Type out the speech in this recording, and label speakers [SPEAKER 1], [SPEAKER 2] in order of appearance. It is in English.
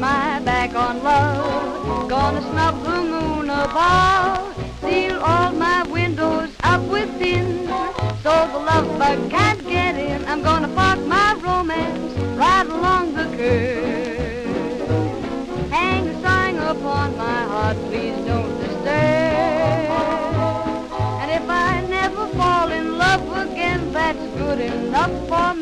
[SPEAKER 1] my back on love. Gonna snub the moon above, seal all my windows up within, so the love bug can't get in. I'm gonna park my romance right along the curb. Hang a sign upon my heart, please don't disturb. And if I never fall in love again, that's good enough for me.